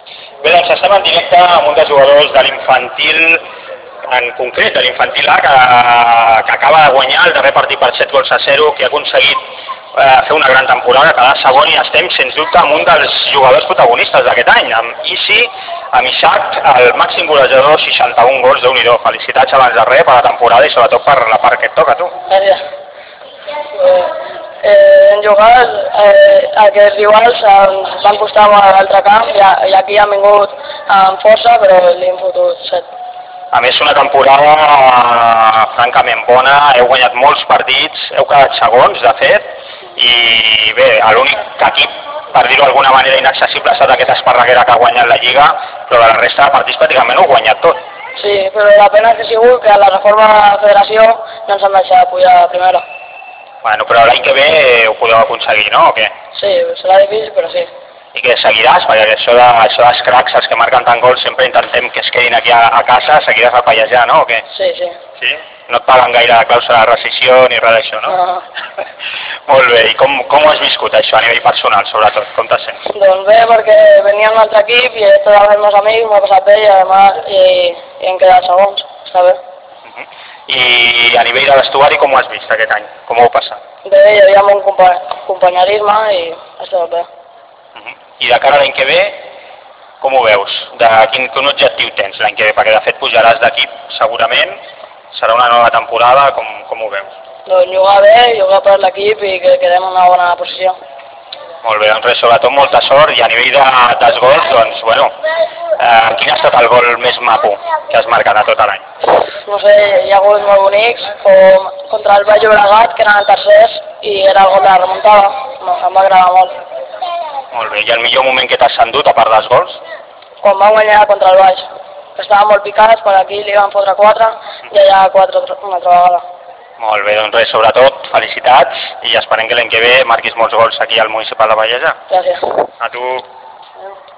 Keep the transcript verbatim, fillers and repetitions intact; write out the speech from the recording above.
Bé, doncs estem en directe amb un dels jugadors de l'infantil, en concret de l'infantil A, que, que acaba de guanyar el darrer partit per set gols a zero, que ha aconseguit eh, fer una gran temporada, quedar segon, i estem, sens dubte, amb un dels jugadors protagonistes d'aquest any, amb Isi, amb Isaac, el màxim golejador, seixanta-un gols, Déu-n'hi-do. Felicitats abans de res per la temporada i sobretot per la part que et toca, tu. Gràcies. Eh, eh, en jugar, eh, aquests rivals ens van costar molt a l'altre camp i, i aquí han vingut amb força, però li hem fotut set. A més, una temporada eh, francament bona, heu guanyat molts partits, heu quedat segons, de fet, i bé, l'únic equip, per dir-ho d'alguna manera, inaccessible ha estat aquest Esparreguera que ha guanyat la Lliga, però de la resta de partits pràcticament ho heu guanyat tot. Sí, però la pena és que ha sigut que a la reforma de la federació no ens han deixat pujar a primera. Bueno, però l'any que ve ho podeu aconseguir, no, o què? Sí, serà difícil, però sí. I que seguiràs, perquè això, de, això dels cracs, els que marquen tant gols, sempre intentem que es quedin aquí a, a casa, seguiràs a pallejar, no, o què? Sí, sí. Sí? No et paguen gaire la clàusula de rescisió ni res d'això, no? No. Molt bé, i com, com ho has viscut això, a nivell personal, sobretot? Com t'has sent? Doncs bé, perquè venia un altre equip i tots els meus amics m'ho he passat bé i, además, i, i hem quedat segons, està bé. Uh -huh. I a nivell de vestuari, com ho has vist aquest any? Com ho heu passat? Bé, hi havia un compa companyerisme i ha estat bé. Uh -huh. I de cara a l'any que ve, com ho veus? De quin, quin objectiu tens l'any que ve? Perquè de fet pujaràs d'equip segurament, serà una nova temporada, com, com ho veus? Doncs jugar bé, jugar per l'equip i que quedem en una bona posició. Molt bé, doncs res, sobretot molta sort, i a nivell de, dels gols, doncs, bueno, eh, quin ha estat el gol més maco que has marcat a tot l'any? No sé, hi ha hagut molt bonics, com contra el Baix Llobregat, que eren tercers, i era el gol de la remuntada, em va agradar molt. Molt bé, i el millor moment que t'has endut, a part dels gols? Quan vam guanyar contra el Baix, que estàvem molt picats, per aquí li van fotre quatre, i allà quatre una altra vegada. Molt bé, doncs res, sobretot, felicitats, i esperem que l'any que ve marquis molts gols aquí al municipal de Pallejà. Gràcies. A tu.